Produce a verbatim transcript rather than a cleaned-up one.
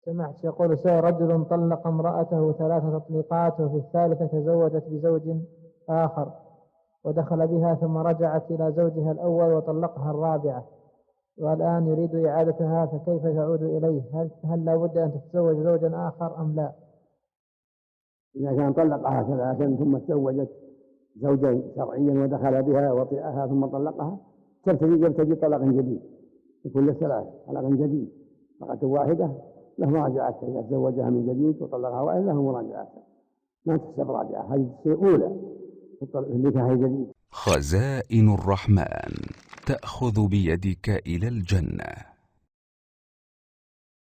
سمعت يقول سائر رجل طلق امرأته ثلاث تطليقات وفي الثالثة تزوجت بزوج آخر ودخل بها ثم رجعت إلى زوجها الأول وطلقها الرابعة والآن يريد إعادتها فكيف تعود إليه؟ هل, هل لا بد أن تتزوج زوجا آخر أم لا؟ إذا كان طلقها ثلاثا ثم تزوجت زوجا شرعيا ودخل بها وطئها ثم طلقها تبتدي يبتدي طلق جديد يكون له ثلاث طلق جديد طلقة واحدة له مراجعتها إذا تزوجها من جديد وطلقها واحدة له مراجعتها ما تحسب راجعة هذه الشيء أولى في النكاح الجديد. خزائن الرحمن تأخذ بيدك إلى الجنة.